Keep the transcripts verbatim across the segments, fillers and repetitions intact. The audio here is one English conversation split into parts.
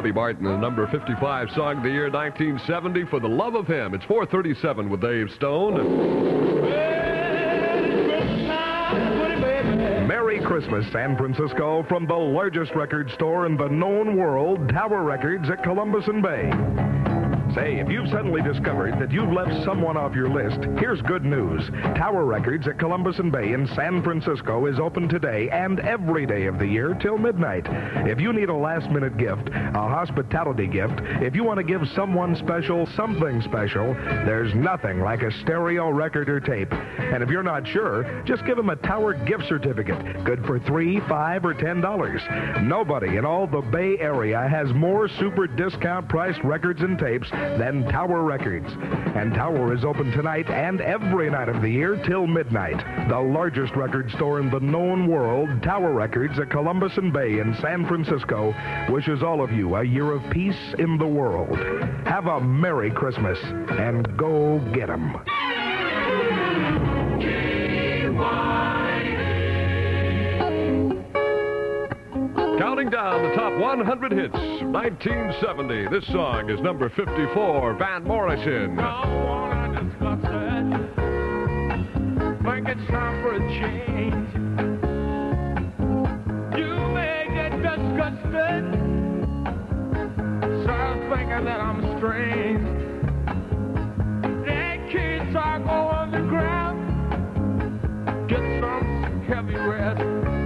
Bobby Martin, the number fifty-five song of the year, nineteen seventy, For the Love of Him. It's four thirty-seven with Dave Stone. Merry Christmas, San Francisco, from the largest record store in the known world, Tower Records at Columbus and Bay. Say, if you've suddenly discovered that you've left someone off your list, here's good news. Tower Records at Columbus and Bay in San Francisco is open today and every day of the year till midnight. If you need a last-minute gift, a hospitality gift, if you want to give someone special something special, there's nothing like a stereo record or tape. And if you're not sure, just give them a Tower gift certificate, good for three, five, or ten dollars. Nobody in all the Bay Area has more super discount priced records and tapes than Tower Records. And Tower is open tonight and every night of the year till midnight. The largest record store in the known world, Tower Records at Columbus and Bay in San Francisco, wishes all of you a year of peace in the world. Have a Merry Christmas and go get 'em. Counting down the top one hundred hits, nineteen seventy. This song is number fifty-four, Van Morrison. Don't wanna discuss it. Think it's time for a change. You may get disgusted. Start thinking that I'm strange. That kids are going to ground. Get some heavy rest.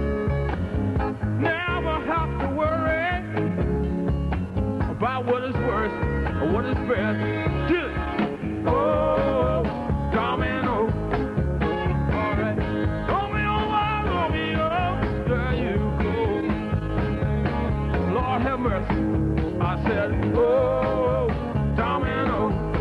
Never have to worry about what is worse or what is best. Do it. Oh, domino. All right. Romeo, Romeo, there you go. Lord have mercy. I said, oh, domino.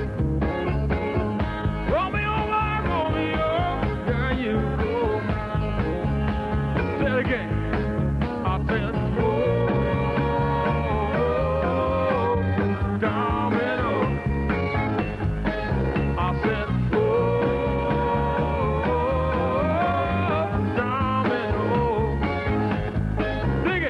Romeo, Romeo, there you go. Say it again. I said, oh, domino. I said, oh, domino. Dig it.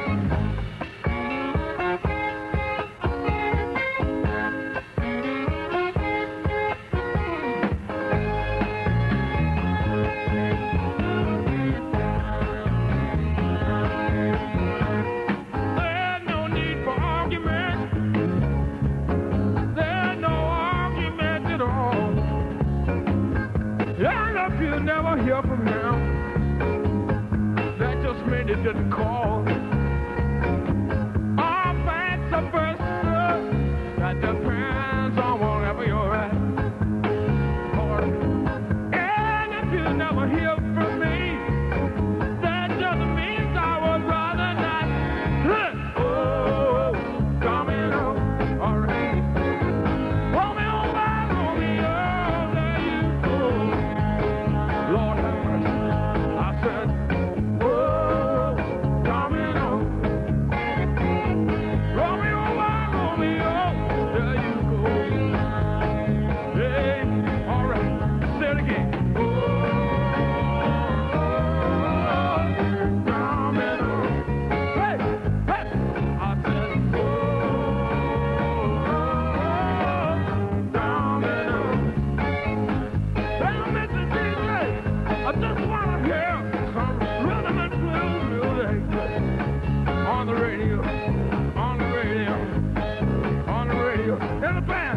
There's no need for argument. There's no argument at all. And if you never hear from him, that just means he didn't call. All facts are versa. That depends on whatever you're at. Or, and if you never hear from me, that just means I would rather not. Huh. Oh, domino, all right. Romeo, Romeo, there you go. Lord have mercy. I said, oh, domino. Romeo, Romeo, there you go. Hey, all right. Say it again. Oh, domino. Hey, hey. I said, oh, domino. Hey, Mister D J, I just want to hear some rhythm and blues music on the radio, on the radio, on the radio, in the band.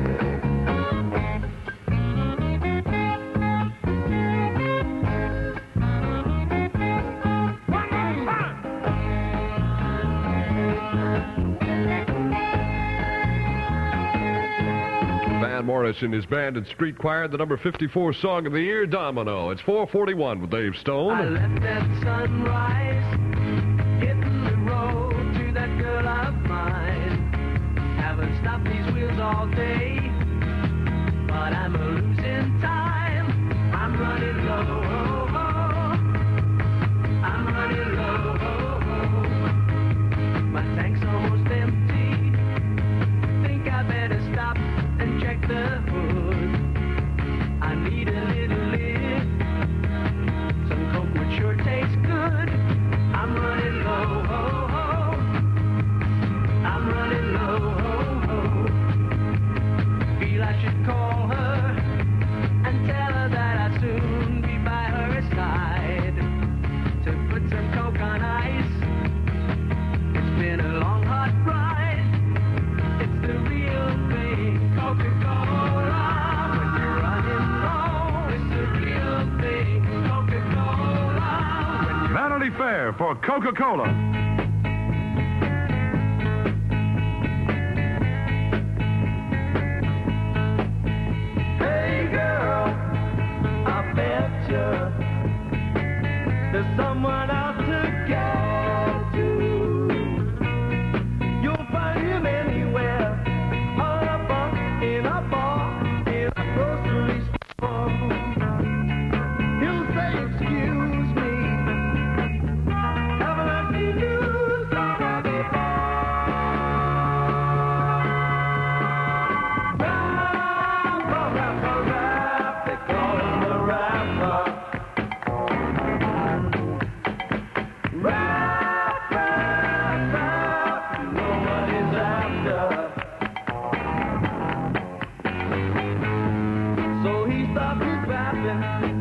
One more time. Van Morrison, his band and street choir, the number fifty-four song of the year, Domino. It's four forty-one with Dave I Stone. left at sunrise, hitting the road to that girl of mine. Haven't stopped these wheels all day, but I'm a losing time. I'm running low, I'm running low. My tank's almost empty. Think I better stop and check the hood. I need a little lift. Some coke would sure taste good. I'm running low. I'm running low. only fair for Coca-Cola. Hey girl, I bet you there's someone else to get to. You'll find him anywhere, on a bus, in a bar, in a grocery store. He'll say, excuse me, haven't I seen you somewhere before? Rapper, rapper, rap, they call him the rapper. Rap, rap, rap, you know what he's after. So he stopped his rapping,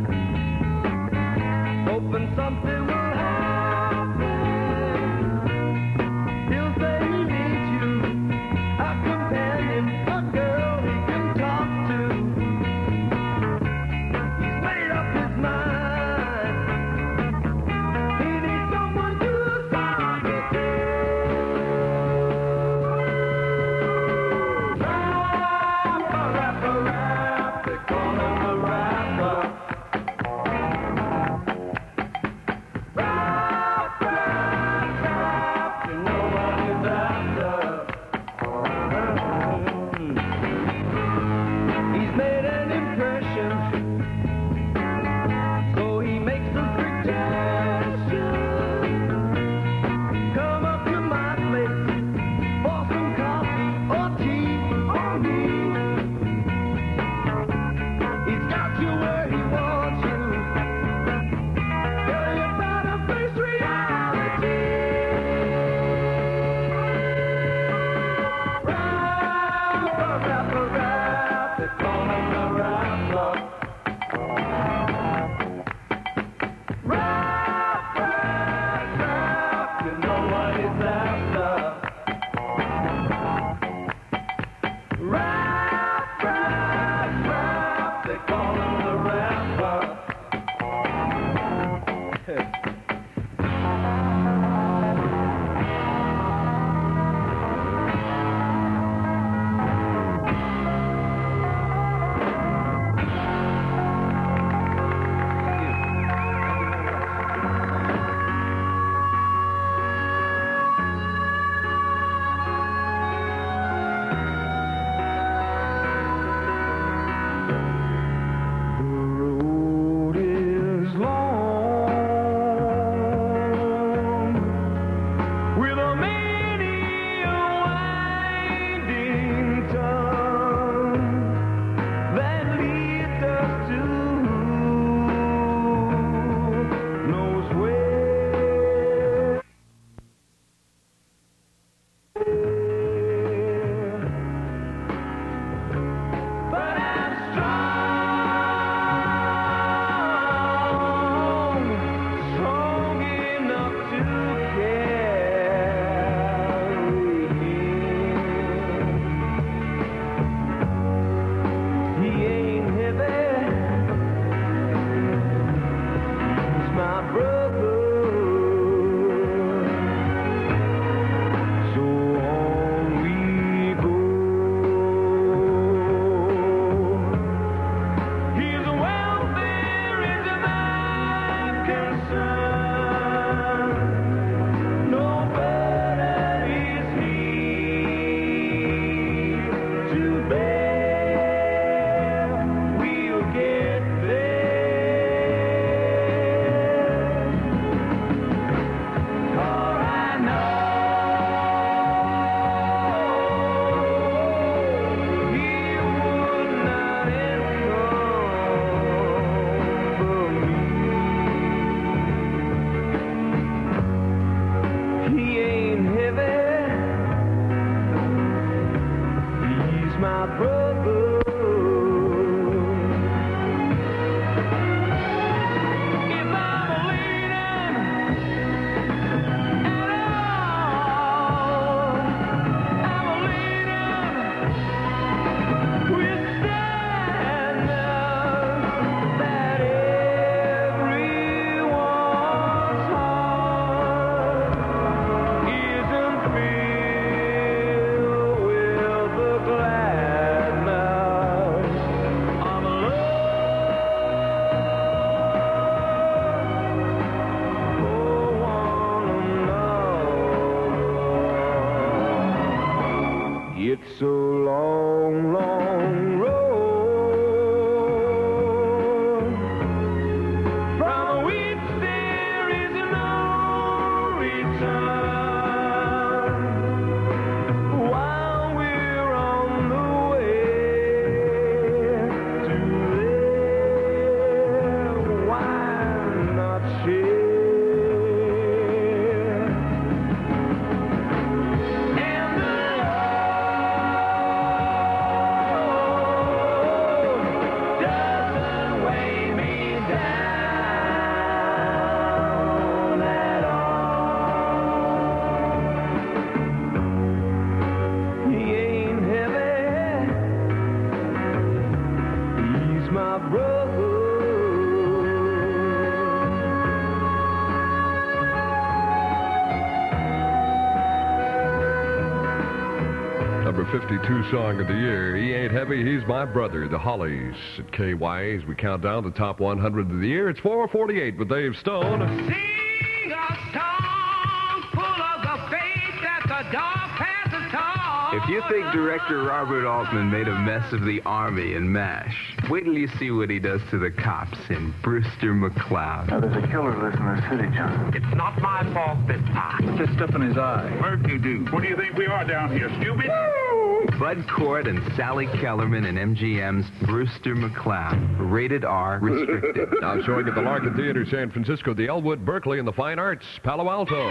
hoping something will happen. He'll say he needs you, a companion, a girl he can talk to. He's made up his mind. He needs someone to talk to. Rapper, rapper, rap, they call him the rapper. Rap, rap, rap, you know what he's after. He's made an impression, so he makes a suggestion. Come up to my place for some coffee or tea or me. He's got you where he wants you. Tell you about a face reality. Rapper, rapper, rap, they call him the rapper. Rap, rap, rap, you know what he's after. Rap, rap, rap, they call him the rapper. The road is long, with a many winding tongue that leads us to who knows where. But I'm strong, strong enough to carry him. He ain't heavy, he's my brother. So on we go. His welfare is my concern. No burden is he to bear. We'll get there. It's a long, long road from which there is no return. While we're on the way to live, why not share? My brother. Number fifty-two song of the year. He ain't heavy, he's my brother. The Hollies at K Y as we count down the top one hundred of the year. It's four forty-eight with Dave Stone. Sing a song full of the faith that the dog passes on. If you think director Robert Altman made a mess of the Army in MASH, wait till you see what he does to the cops in Brewster McCloud. Now, there's a killer lives in this city, John. It's not my fault this time. Just stuff in his eye. Murph, you do. What do you think we are down here, stupid? Bud Cort and Sally Kellerman in M G M's Brewster McCloud. Rated R, restricted. Now showing at the Larkin Theater, San Francisco, the Elwood, Berkeley, and the Fine Arts, Palo Alto.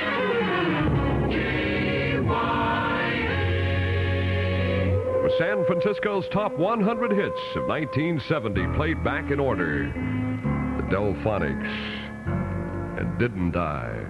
With San Francisco's top one hundred hits of nineteen seventy played back in order. The Delphonics and Didn't I?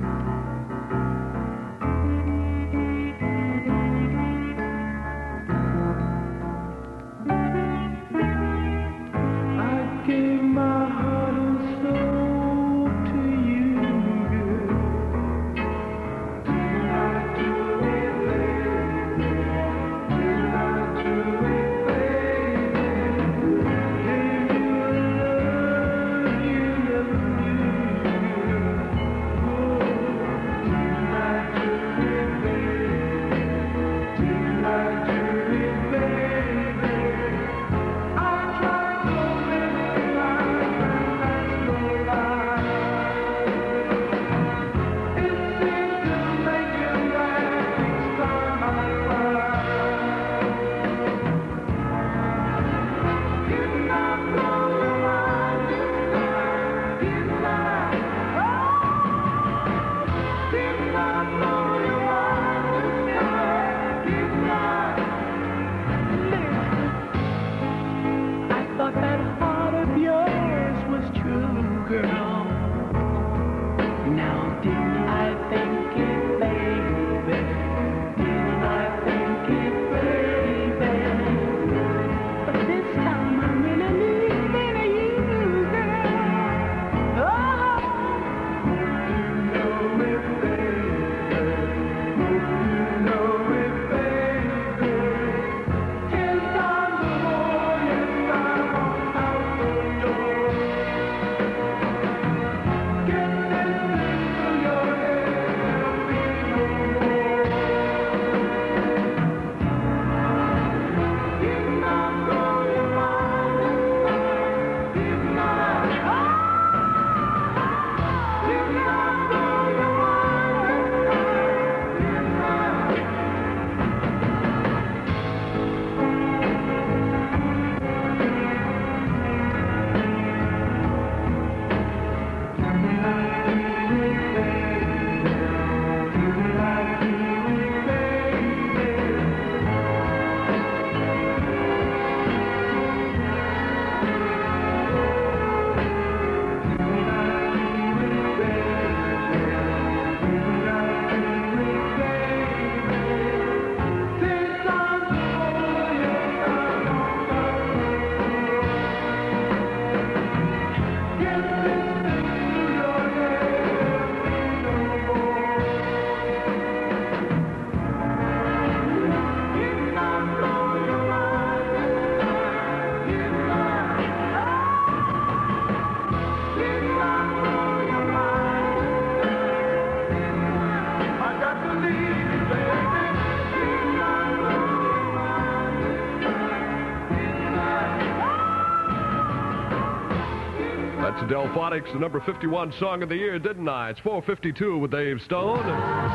That's the Delphonics, the number fifty-one song of the year, didn't I? It's four fifty-two with Dave Stone.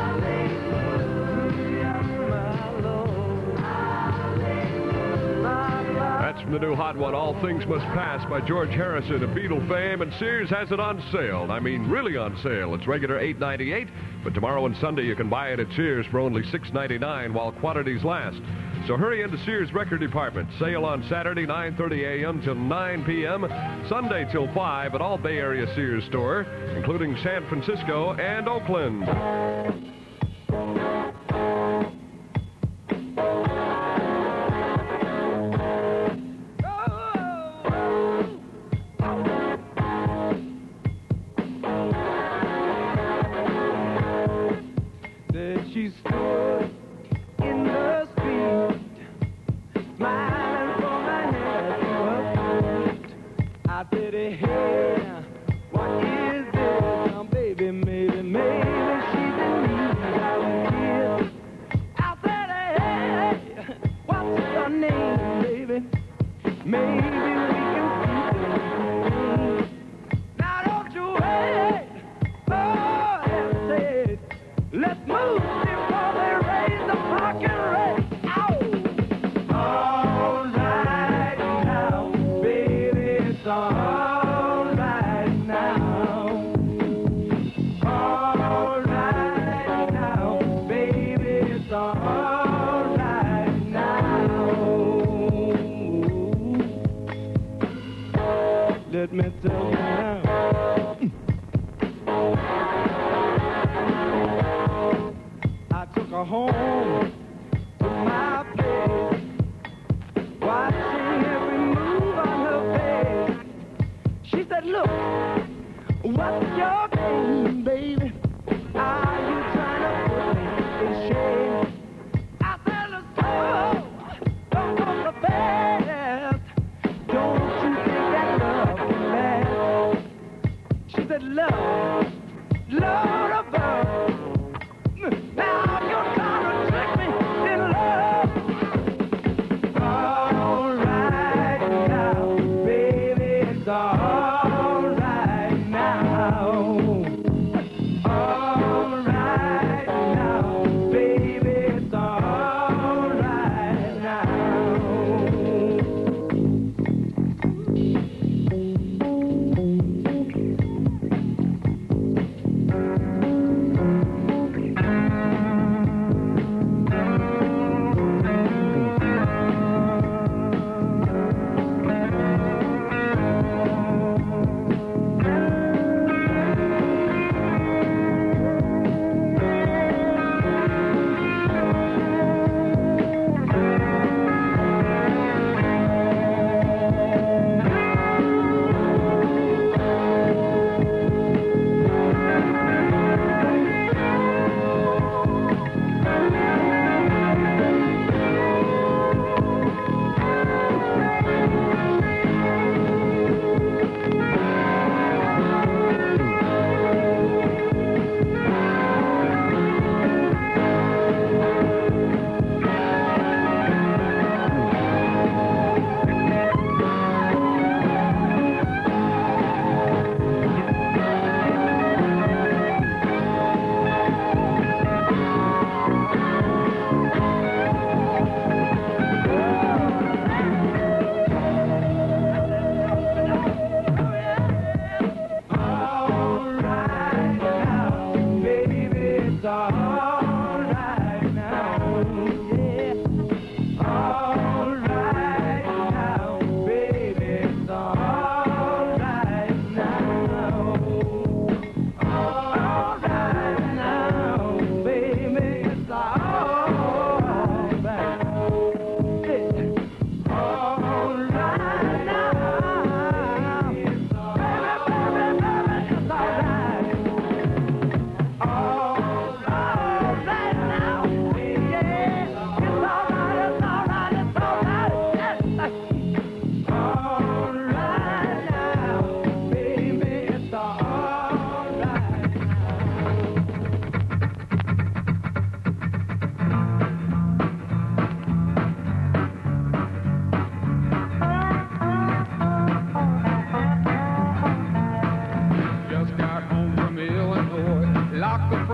That's from the new hot one, All Things Must Pass by George Harrison of Beatle fame, and Sears has it on sale. I mean, really on sale. It's regular eight ninety-eight, but tomorrow and Sunday you can buy it at Sears for only six ninety-nine while quantities last. So hurry into Sears Record Department. Sale on Saturday, nine thirty a.m. till nine p.m., Sunday till five at all Bay Area Sears store, including San Francisco and Oakland. She stood in the street, smiling from her head to her feet. I said, hey, what is this? Now, baby, maybe, maybe she's in need of a kiss. I said, hey, what's your name, baby? Maybe we can see. Now, don't you wait, oh, hesitate. Let's move. Let me tell you now. I took her home to my place, watching every move on her face. She said, look, what's your name, baby? Are you trying to put me in shame? I said, let's go, don't go so fast. Don't you think that love can last? She said, love, love above. Now you're trying to trick me in love. All right now, baby, it's all right now. All right now, baby, it's all right now.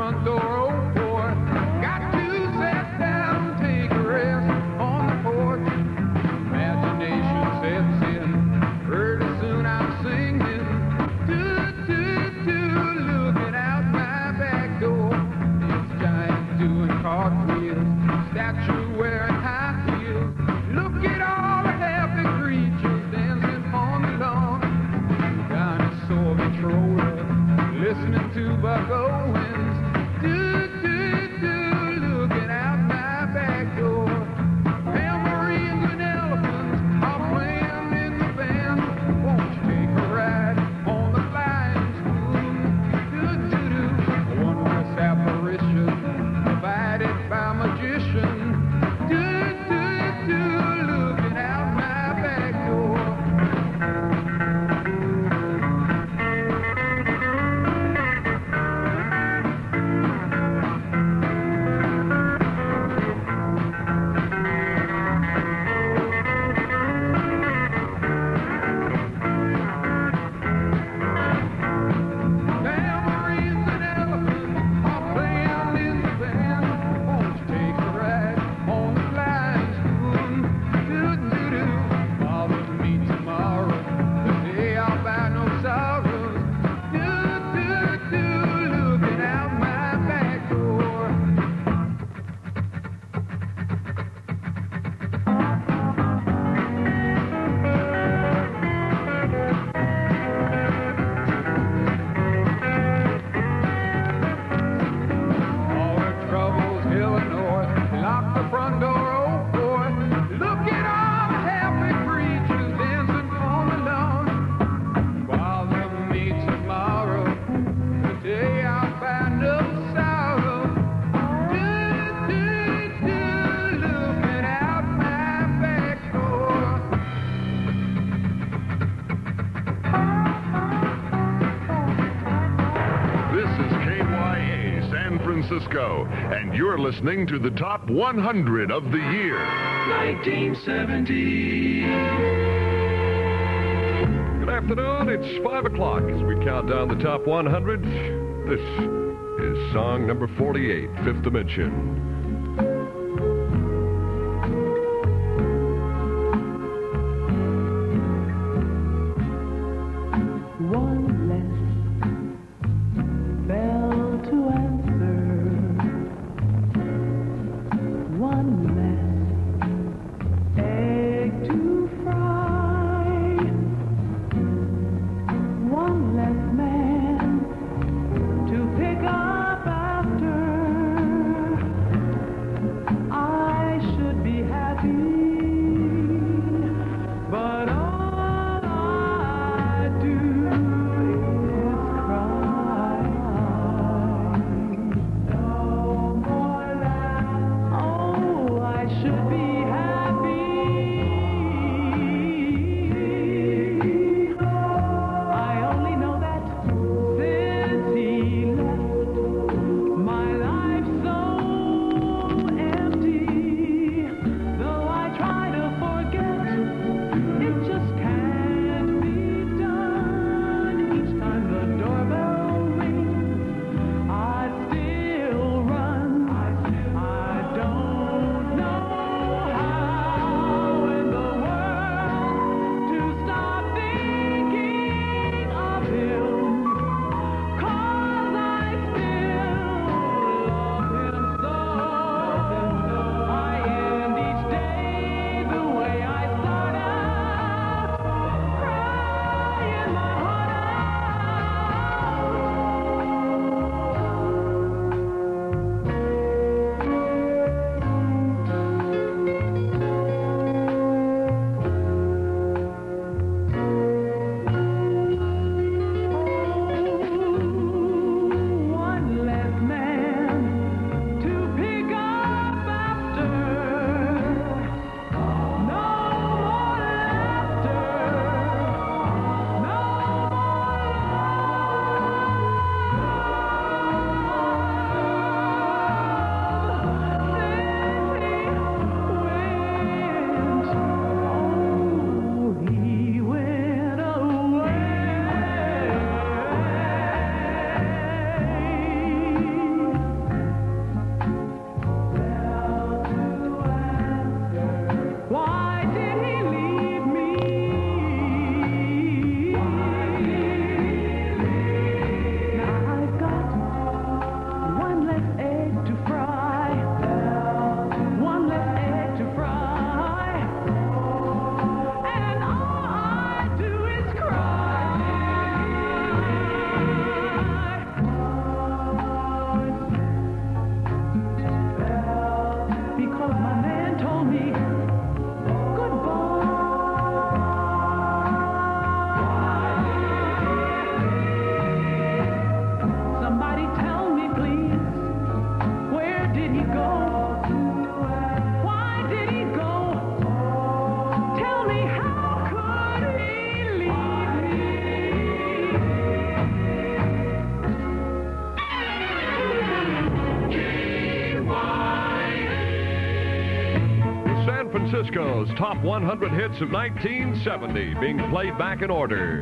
front door, oh boy. Got to sit down, take a rest on the porch. Imagination sets in, pretty soon I'm singing. Do, do, do, looking out my back door. It's giant doing cartwheels, statue wearing high heels. Look at all the happy creatures dancing on the lawn. Dinosaur controller, listening to Buck Owens. Do, do, do, looking out my back door. Tambourines and elephants are playing in the band. Won't you take a ride on the flying spoon? Do, do, do, a wondrous apparition provided by a magician. Do, do, do, looking out my back door. Tambourines and elephants are playing in the band. Won't you take a ride on the flying spoon? Do, do, do. Bother me tomorrow, the day I'll buy no sorrows. Do, do, do, looking out my back door. All the troubles heading north, lock the front door, oh boy. Look at all the happy creatures dancing on the lawn. Bother me tomorrow, the day I'll find no sorrow. Do, do, do, looking out my back door. This is K Y A San Francisco, and you're listening to the top one hundred of the year. nineteen seventy. Good afternoon. It's five o'clock as we count down the top one hundred. This is song number forty-eight, Fifth Dimension. One less bell to answer. One less egg to fry. One less man to pick up after. Francisco's top one hundred hits of nineteen seventy being played back in order.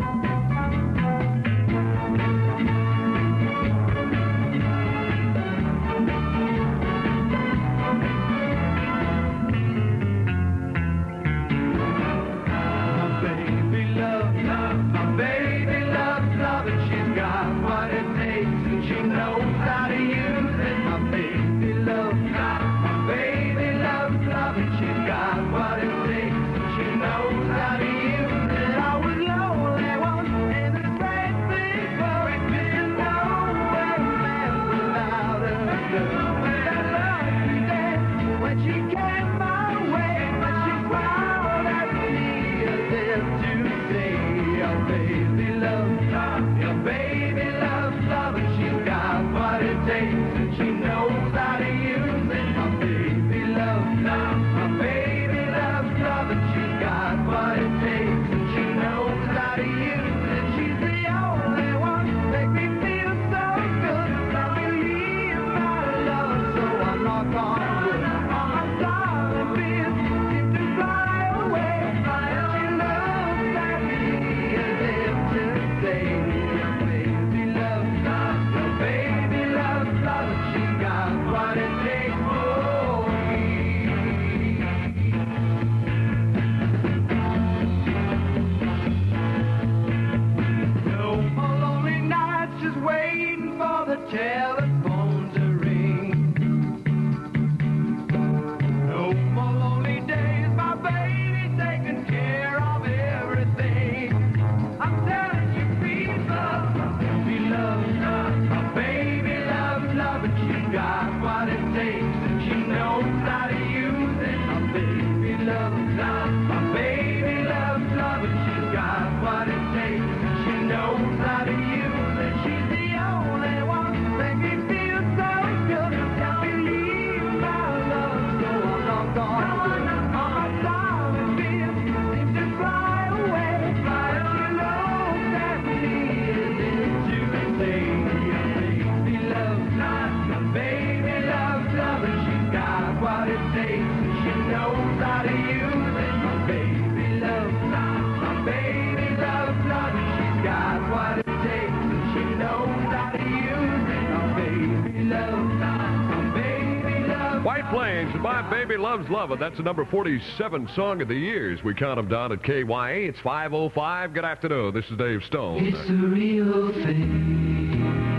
White Plains and My Baby Loves Lovin'. That's the number forty-seven song of the year as we count them down at K Y A. It's five oh five. Good afternoon. This is Dave Stone. It's the real thing.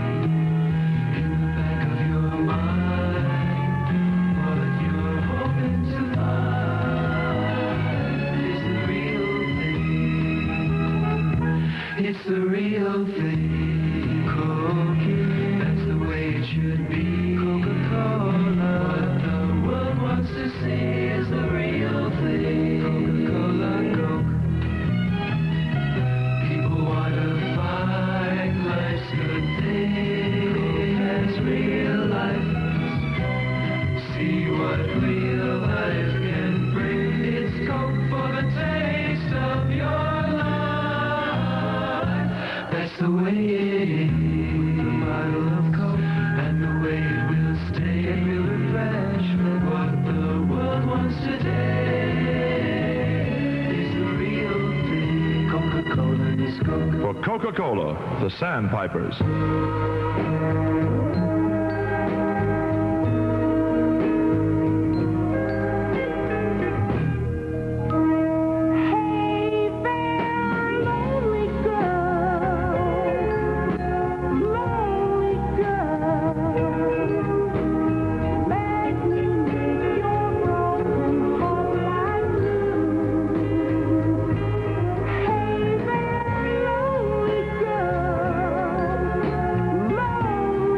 In the back of your mind, what you're hoping to find is the real thing. It's the real thing. Cocaine, that's the way it should be. Coca-Cola, what the world wants to see is the real thing. Coca-Cola, Coke. People want to find life's good thing as real life. See what real life can bring. It's Coke for the taste of your life. That's the way it is. The bottle of Coke and the way it will stay and will refresh. What the world wants today is the real thing. Coca-Cola is Coke. For Coca-Cola, the Sandpipers. Lonely girl,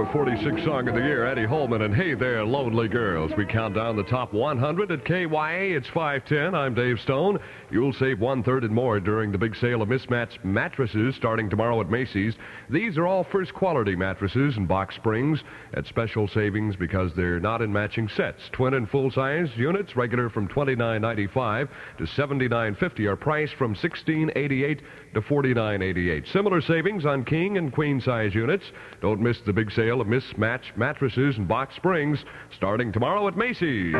number forty-six song of the year, Eddie Holman and Hey There, Lonely Girls. We count down the top one hundred at K Y A. It's five ten. I'm Dave Stone. You'll save one-third and more during the big sale of mismatched mattresses starting tomorrow at Macy's. These are all first-quality mattresses and box springs at special savings because they're not in matching sets. Twin and full-size units, regular from twenty-nine ninety-five to seventy-nine fifty, are priced from sixteen eighty-eight to forty-nine eighty-eight. Similar savings on king and queen-size units. Don't miss the big sale of mismatched mattresses and box springs starting tomorrow at Macy's.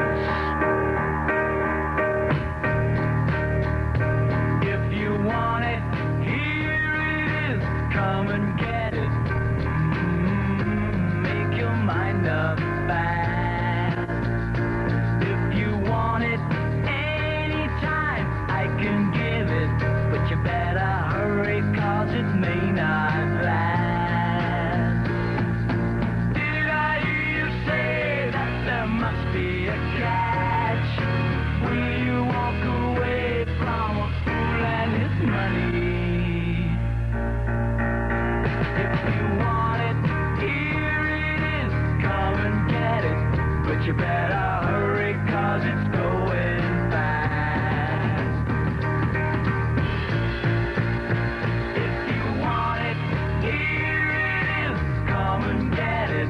If you want it, here it is. Come and get it. Mm, make your mind up fast. If you want it anytime, I can give it. But you better hurry, 'cause it may not last. You better hurry, 'cause it's going fast. If you want it, here it is. Come and get it.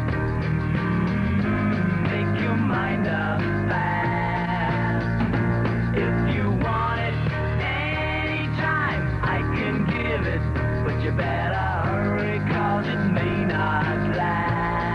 Mm, make your mind up fast. If you want it anytime, I can give it. But you better hurry, 'cause it may not last.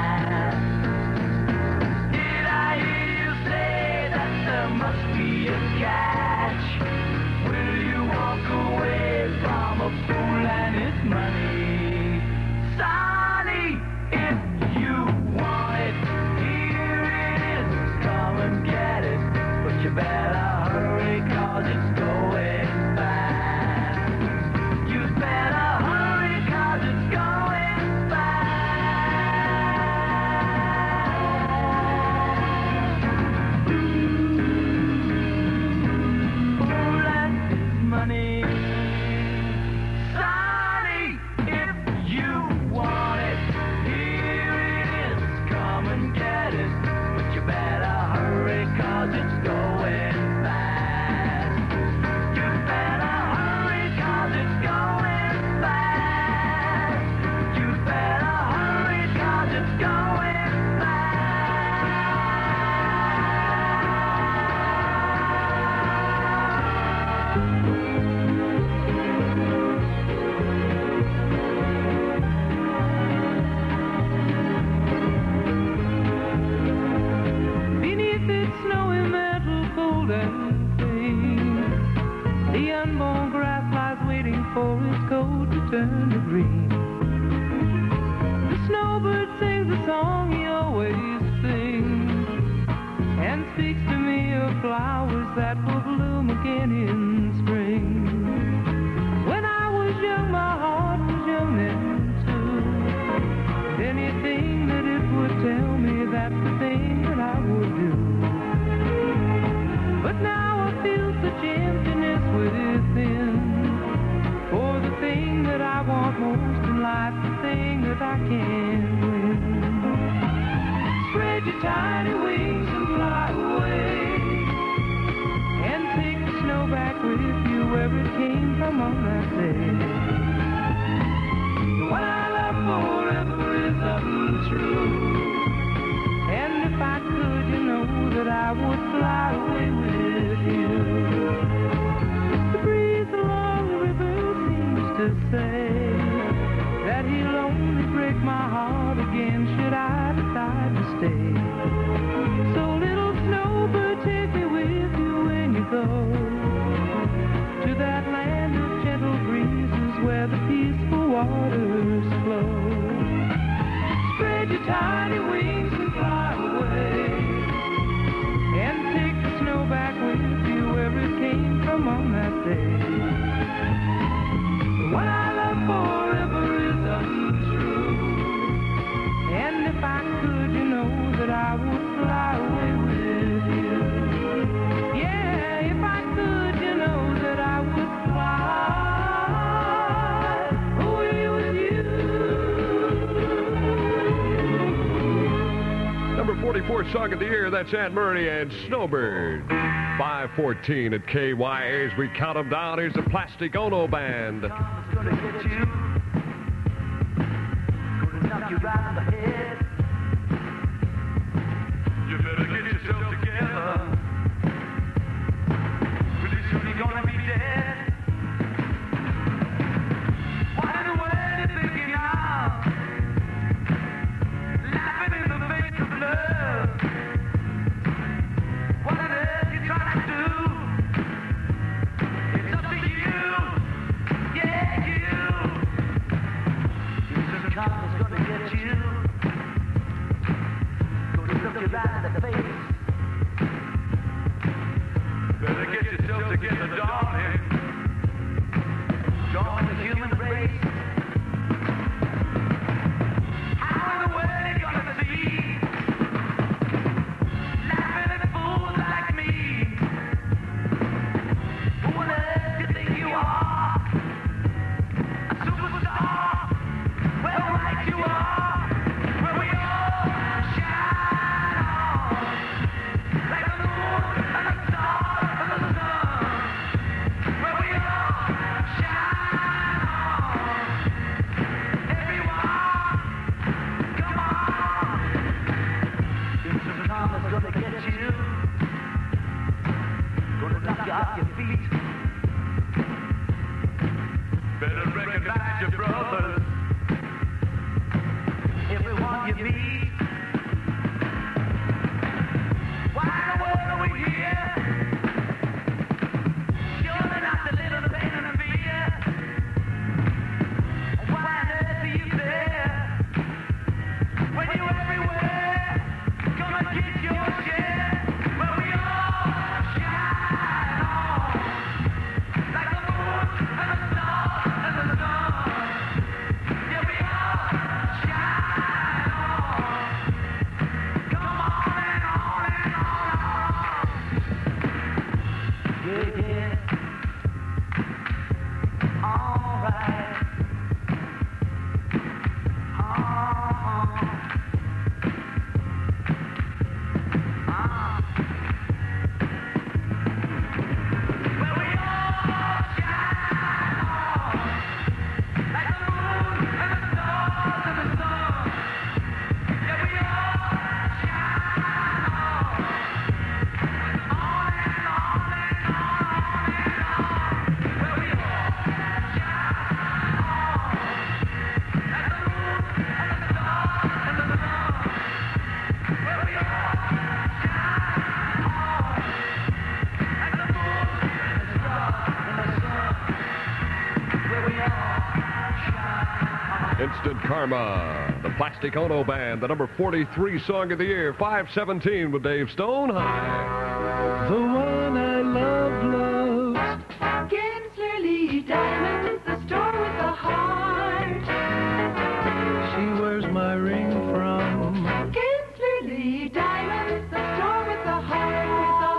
Turn to green. The snowbird sings a song he always sings, and speaks to me of flowers that will bloom again in spring. When I was young, my heart was young then too. Anything that it would tell me, that's the thing that I would do. But now I feel such emptiness within. For the thing that I want most in life, the thing that I can't win. Spread your tiny wings and fly away, and take the snow back with you where it came from on that day. What I love forever is untrue, and if I could, you know that I would fly away with you. The breeze along the river to say that he'll only break my heart again should I decide to stay. So little snowbird, take me with you when you go to that land of gentle breezes where the peaceful waters flow. Spread your tiny wings and fly away, and take the snow back with you where it came from on that day. What I love forever is untrue, and if I could, you know that I forty-fourth song of the year. That's Aunt Murray and Snowbird. five fourteen at K Y A as we count them down. Here's the Plastic Ono Band. Gonna get you. Gonna knock you right in the head. You better get yourself together. Pretty soon you're gonna be dead. What in the world you thinking of? Laughing in the face of love. What on earth you trying to do? It's up to you. Yeah, you. Your karma's gonna get you. Gonna look you right in the face. Better get yourself together, darling. Join the human race. How in the world you gonna see? Laughing at fools like me. Who on earth do you think you are? A superstar? Well, right you are. Where we all shine on. Like the moon and the stars and the sun. Where we all shine on. Everyone, come on. Some karma's gonna get you. Gonna knock you off your feet. Better recognize your brothers. Everyone you meet. Why in the world are we here? Surely not to live in pain and fear. Why on earth are you there? When you're everywhere, come and get your share. Where we all shine on. Like the moon and the stars and the sun. Yeah, we all shine on. Come on and on and on. Yeah, yeah. All right. Uh-huh. Ah. Where we all shine on. Like the moon and the stars and the sun. Yeah, we all shine on. On and on and on and on. Where we all shine on. Like the moon and the stars and the sun. Where we all shine on. Like the moon and the stars and the sun. Where we all shine on. Instant Karma, the Plastic Ono Band, the number forty-three song of the year. five seventeen with Dave Stone. Hi. The one I love loves. Genslerly Diamonds, the store with the heart. She wears my ring from. Genslerly Diamonds, the store with the heart, with the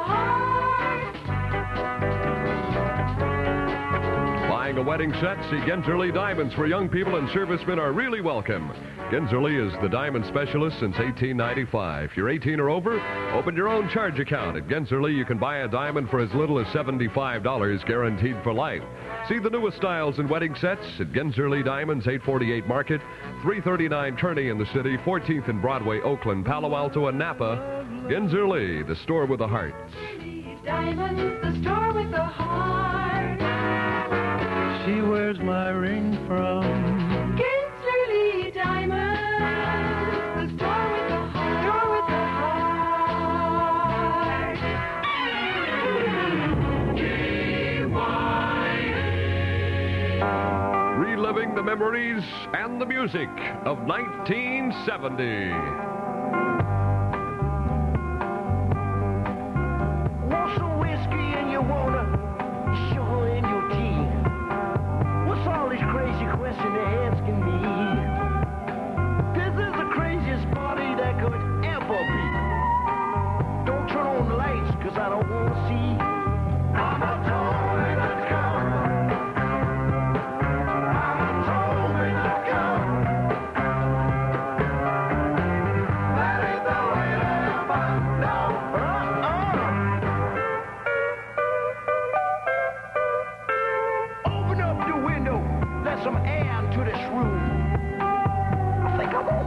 heart. Buying a wedding set, see Genserly Diamonds, where young people and servicemen are really welcome. Genserly is the diamond specialist since eighteen ninety-five. If you're eighteen or over, open your own charge account. At Genserly, you can buy a diamond for as little as seventy-five dollars, guaranteed for life. See the newest styles and wedding sets at Genserly Diamonds, eight forty-eight Market, three thirty-nine Kearney in the city, fourteenth and Broadway, Oakland, Palo Alto, and Napa. Genserly, the store with the heart. Diamonds, the store with the heart. She wears my ring from. Genslerly Diamonds, the store with the heart, store with the heart. Reliving the memories and the music of nineteen seventy. Want some whiskey and you wanna sugar in your tea? What's all these crazy questions they're asking me? This is the craziest party that could ever be. Don't turn on the lights, cause I don't wanna see. I'm a told me to come. I'm a told me to come.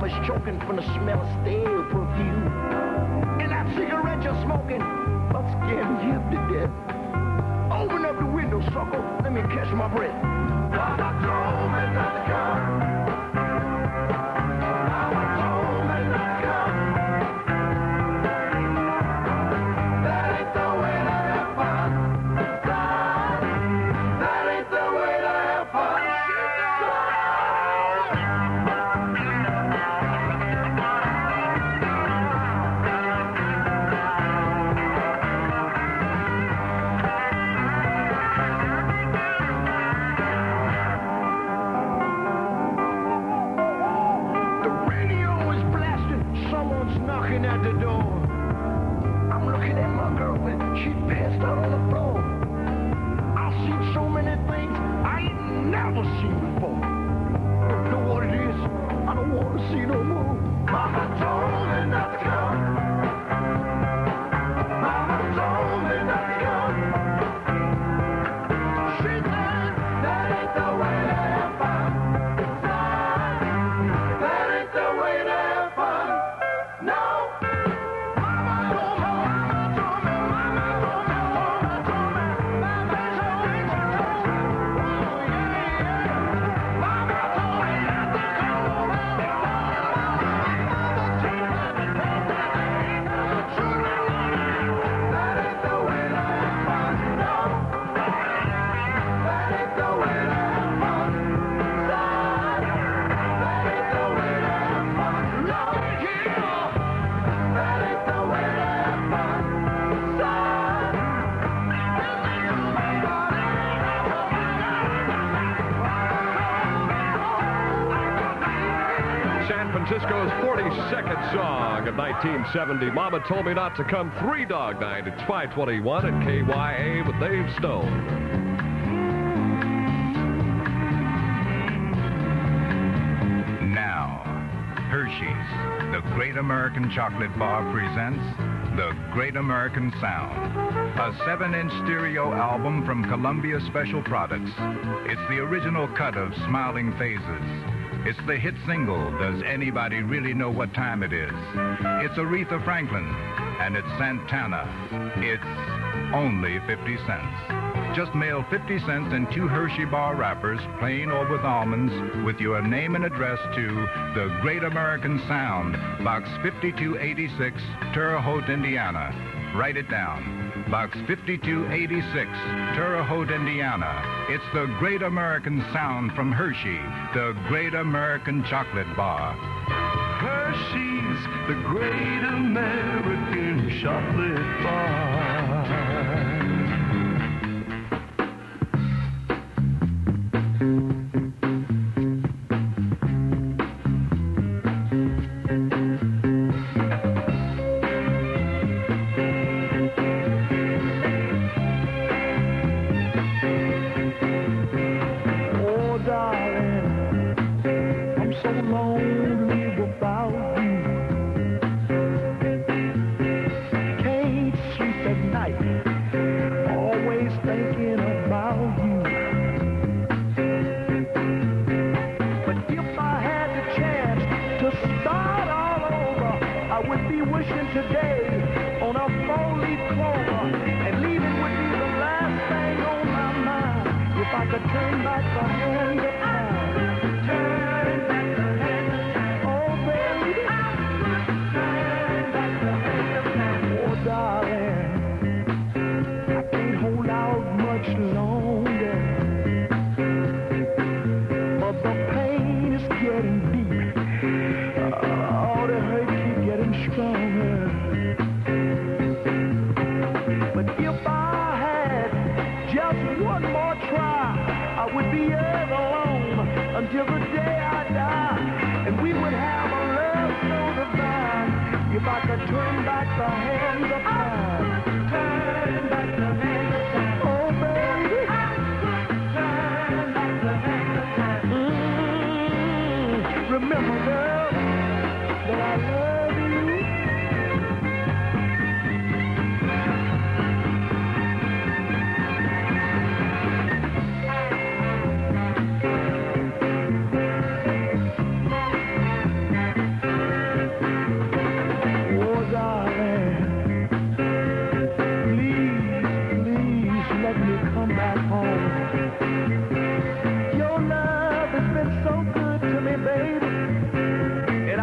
was choking from the smell of stale perfume. And that cigarette you're smoking, I'm scared you to death. Open up the window, sucker. Let me catch my breath. Mama told me not to come. Mama told me not to come. That ain't the way to have fun. Son, that ain't the way to have fun. Knocking at the door. I'm looking at my girlfriend. She passed out on the floor. I've seen so many things I ain't never seen before. Don't know what it is. I don't want to see no more. Mama told me not to come. Mama told me not to come. She said that ain't the way to have fun. That ain't the way to have fun. No! Francisco's forty-second song of nineteen seventy. Mama Told Me Not to Come. Three Dog Night. It's five twenty-one at K Y A with Dave Stone. Now, Hershey's, the Great American Chocolate Bar, presents The Great American Sound, a seven-inch stereo album from Columbia Special Products. It's the original cut of Smiling Phases. It's the hit single, Does Anybody Really Know What Time It Is? It's Aretha Franklin, and it's Santana. It's only fifty cents. Just mail fifty cents and two Hershey bar wrappers, plain or with almonds, with your name and address to The Great American Sound, Box fifty-two eighty-six, Terre Haute, Indiana. Write it down. Box fifty-two eighty-six, Terre Haute, Indiana. It's the Great American Sound from Hershey, the Great American Chocolate Bar. Hershey's, the Great American Chocolate Bar.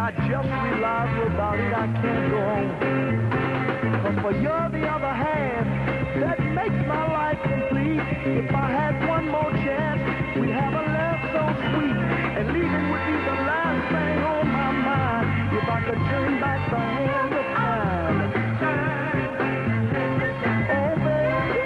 I just realize without it I can't go on. 'Cause for you're the other half that makes my life complete. If I had one more chance, we'd have a love so sweet. And leaving would be the last thing on my mind. If I could turn back the hand of time. Oh, baby,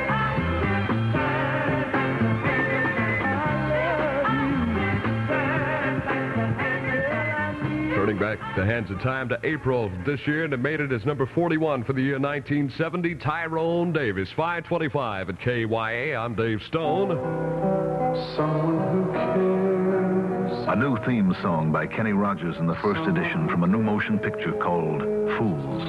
Turning back the hands of time to April this year, and it made it as number forty-one for the year nineteen seventy, Tyrone Davis. five twenty-five at K Y A. I'm Dave Stone. Someone who cares. A new theme song by Kenny Rogers in the first edition from a new motion picture called Fools.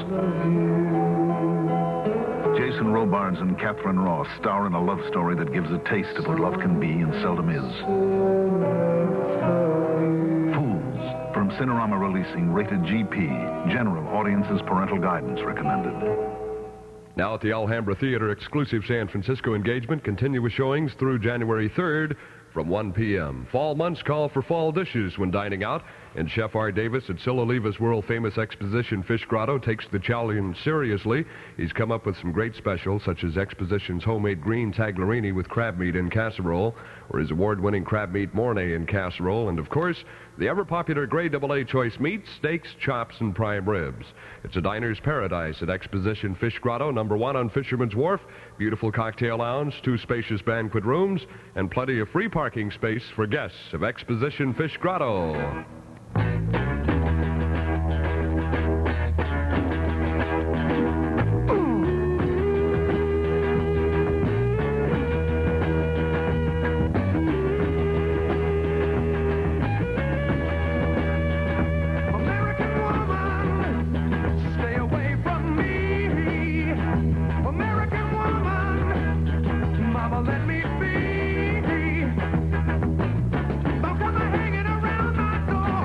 Jason Robards and Catherine Ross star in a love story that gives a taste of what love can be and seldom is. Fools, from Cinerama releasing, rated G P, general audiences parental guidance recommended. Now at the Alhambra Theater, exclusive San Francisco engagement, continuous showings through January third from one p m Fall months call for fall dishes when dining out, and Chef R. Davis at Siloliva's world-famous Exposition Fish Grotto takes the challenge seriously. He's come up with some great specials, such as Exposition's homemade green taglerini with crab meat in casserole, or his award-winning crab meat mornay in casserole, and of course, the ever-popular Grade double A choice meats, steaks, chops, and prime ribs. It's a diner's paradise at Exposition Fish Grotto, number one on Fisherman's Wharf. Beautiful cocktail lounge, two spacious banquet rooms, and plenty of free parking space for guests of Exposition Fish Grotto. Let me be. Don't come hanging around my door.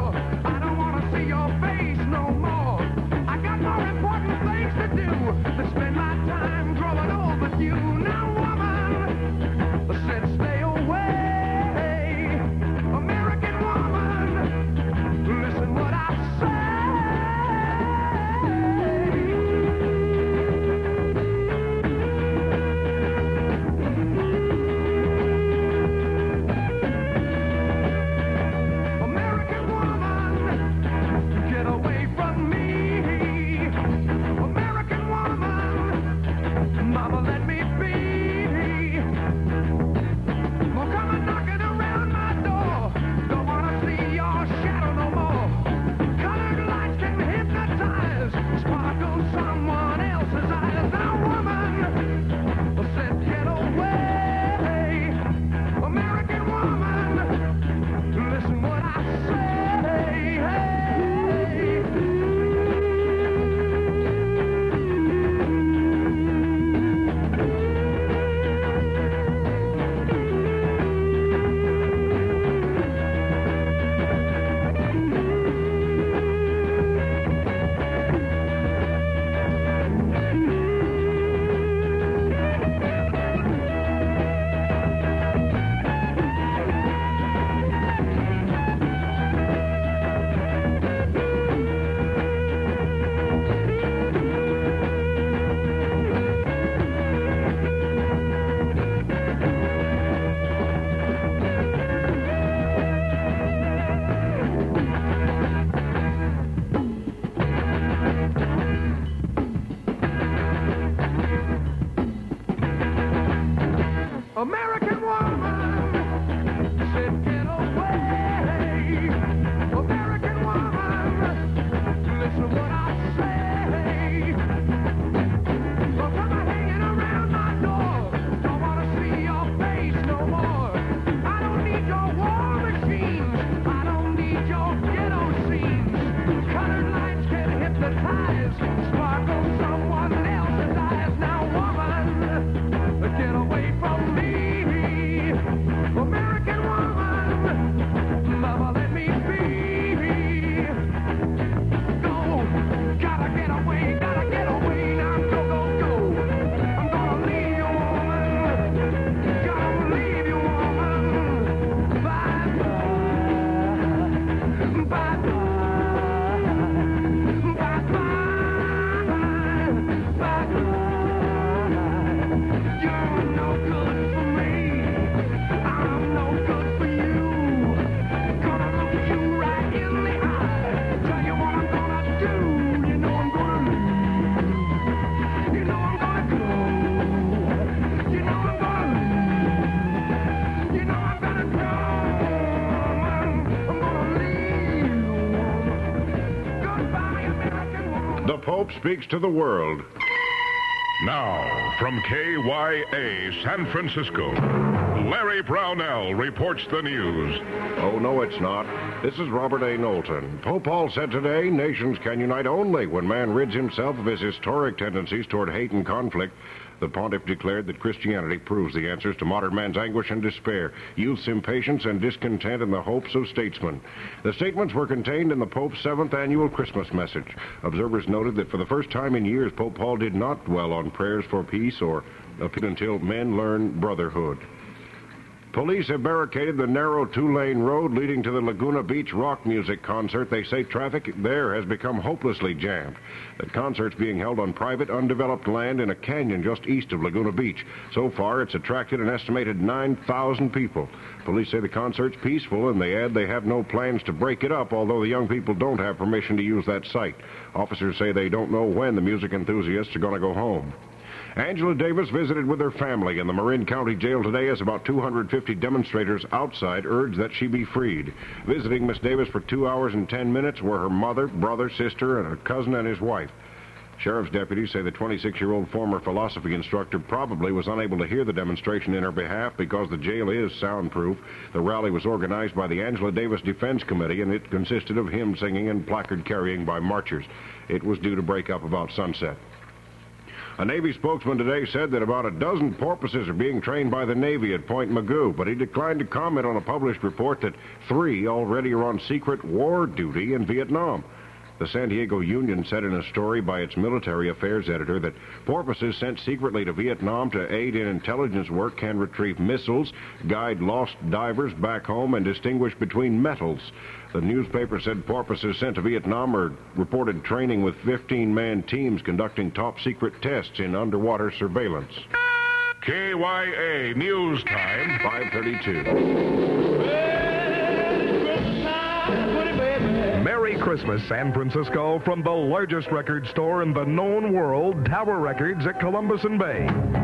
The Pope speaks to the world. Now, from K Y A San Francisco, Larry Brownell reports the news. Oh, no, it's not. This is Robert A. Knowlton. Pope Paul said today, nations can unite only when man rids himself of his historic tendencies toward hate and conflict. The pontiff declared that Christianity proves the answers to modern man's anguish and despair, youth's impatience and discontent, and the hopes of statesmen. The statements were contained in the Pope's seventh annual Christmas message. Observers noted that for the first time in years, Pope Paul did not dwell on prayers for peace or appeal until men learn brotherhood. Police have barricaded the narrow two-lane road leading to the Laguna Beach rock music concert. They say traffic there has become hopelessly jammed. The concert's being held on private, undeveloped land in a canyon just east of Laguna Beach. So far, it's attracted an estimated nine thousand people. Police say the concert's peaceful, and they add they have no plans to break it up, although the young people don't have permission to use that site. Officers say they don't know when the music enthusiasts are going to go home. Angela Davis visited with her family in the Marin County Jail today as about two hundred fifty demonstrators outside urged that she be freed. Visiting Miss Davis for two hours and ten minutes were her mother, brother, sister, and her cousin and his wife. Sheriff's deputies say the twenty-six-year-old former philosophy instructor probably was unable to hear the demonstration in her behalf because the jail is soundproof. The rally was organized by the Angela Davis Defense Committee, and it consisted of hymn singing and placard carrying by marchers. It was due to break up about sunset. A Navy spokesman today said that about a dozen porpoises are being trained by the Navy at Point Mugu, but he declined to comment on a published report that three already are on secret war duty in Vietnam. The San Diego Union said in a story by its military affairs editor that porpoises sent secretly to Vietnam to aid in intelligence work can retrieve missiles, guide lost divers back home, and distinguish between metals. The newspaper said porpoises sent to Vietnam are reported training with fifteen-man teams conducting top-secret tests in underwater surveillance. K Y A News Time, five thirty-two. Merry Christmas, San Francisco, from the largest record store in the known world, Tower Records at Columbus and Bay.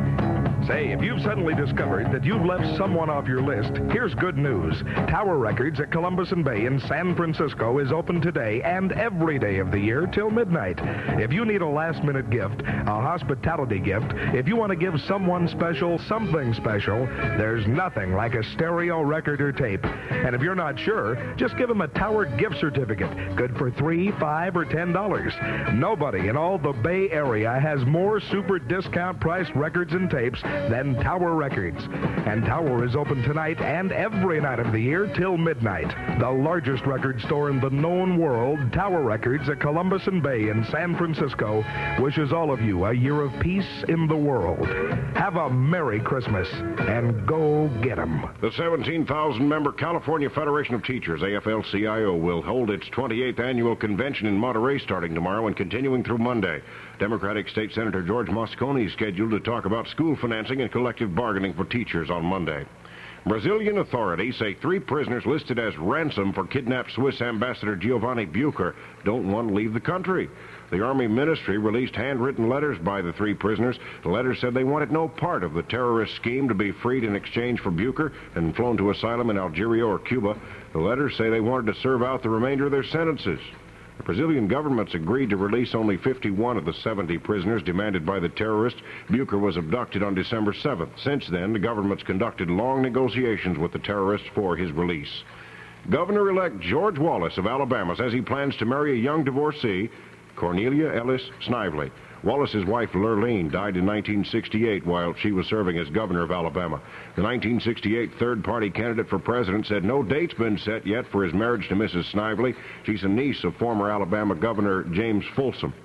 Say, if you've suddenly discovered that you've left someone off your list, here's good news. Tower Records at Columbus and Bay in San Francisco is open today and every day of the year till midnight. If you need a last-minute gift, a hospitality gift, if you want to give someone special something special, there's nothing like a stereo record or tape. And if you're not sure, just give them a Tower gift certificate, good for three, five, or ten dollars. Nobody in all the Bay Area has more super discount priced records and tapes than Tower Records. And Tower is open tonight and every night of the year till midnight. The largest record store in the known world, Tower Records at Columbus and Bay in San Francisco, wishes all of you a year of peace in the world. Have a Merry Christmas and go get 'em. The seventeen thousand member California Federation of Teachers, A F L C I O, will hold its twenty-eighth annual convention in Monterey starting tomorrow and continuing through Monday. Democratic State Senator George Moscone is scheduled to talk about school financing and collective bargaining for teachers on Monday. Brazilian authorities say three prisoners listed as ransom for kidnapped Swiss Ambassador Giovanni Bucher don't want to leave the country. The Army Ministry released handwritten letters by the three prisoners. The letters said they wanted no part of the terrorist scheme to be freed in exchange for Bucher and flown to asylum in Algeria or Cuba. The letters say they wanted to serve out the remainder of their sentences. The Brazilian government's agreed to release only fifty-one of the seventy prisoners demanded by the terrorists. Bucher was abducted on December seventh. Since then, the government's conducted long negotiations with the terrorists for his release. Governor-elect George Wallace of Alabama says he plans to marry a young divorcee, Cornelia Ellis Snively. Wallace's wife, Lurleen, died in nineteen sixty-eight while she was serving as governor of Alabama. The nineteen sixty-eight third-party candidate for president said no date's been set yet for his marriage to Missus Snively. She's a niece of former Alabama Governor James Folsom.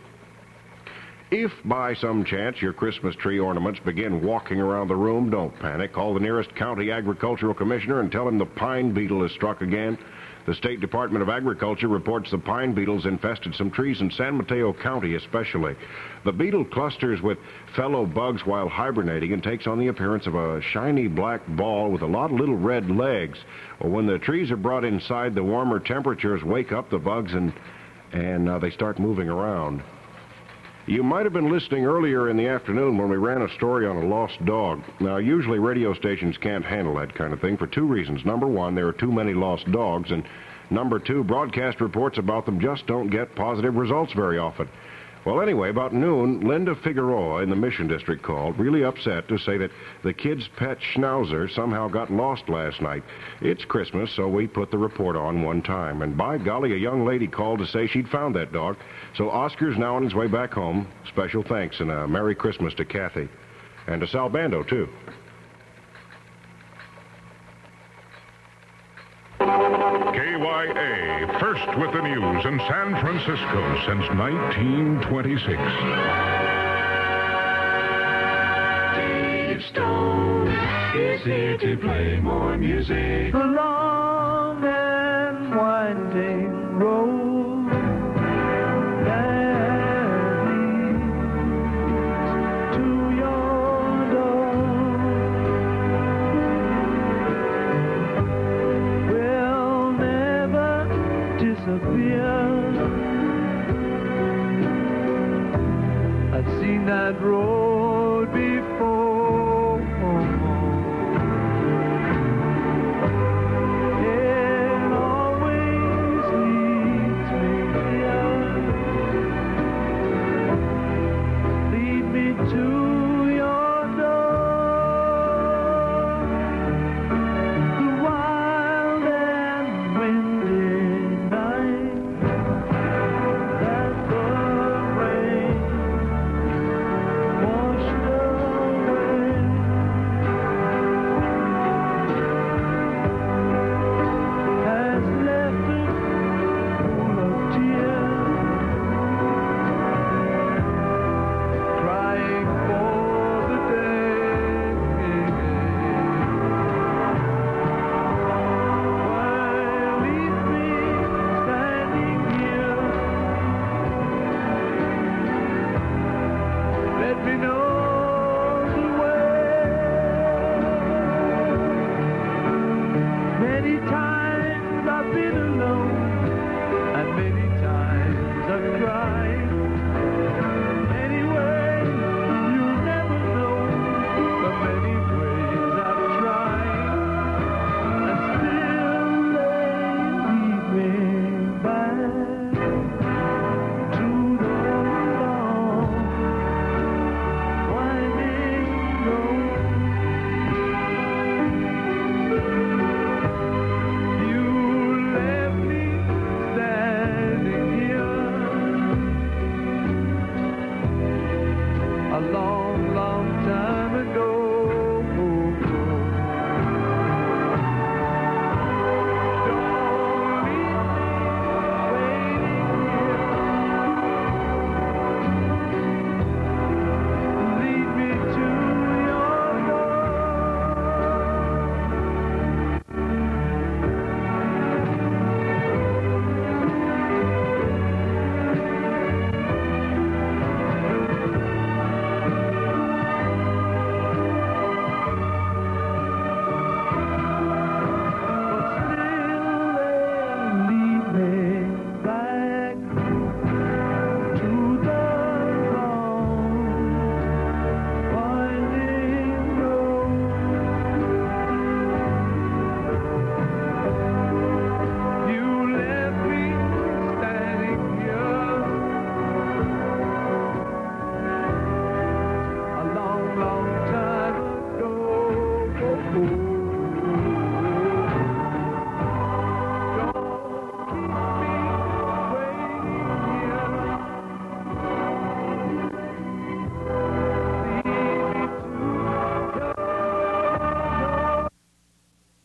If by some chance your Christmas tree ornaments begin walking around the room, don't panic. Call the nearest county agricultural commissioner and tell him the pine beetle has struck again. The State Department of Agriculture reports the pine beetles infested some trees in San Mateo County especially. The beetle clusters with fellow bugs while hibernating and takes on the appearance of a shiny black ball with a lot of little red legs. Well, when the trees are brought inside, the warmer temperatures wake up the bugs and, and uh, they start moving around. You might have been listening earlier in the afternoon when we ran a story on a lost dog. Now, usually radio stations can't handle that kind of thing for two reasons. Number one, there are too many lost dogs, and number two, broadcast reports about them just don't get positive results very often. Well, anyway, about noon, Linda Figueroa in the Mission District called, really upset to say that the kid's pet schnauzer somehow got lost last night. It's Christmas, so we put the report on one time. And by golly, a young lady called to say she'd found that dog. So Oscar's now on his way back home. Special thanks and a Merry Christmas to Kathy. And to Sal Bando, too. K Y A, first with the news in San Francisco since nineteen twenty-six. Dave Stone is here to play more music. The long and winding road that leads to your door will never disappear. I've seen that road before.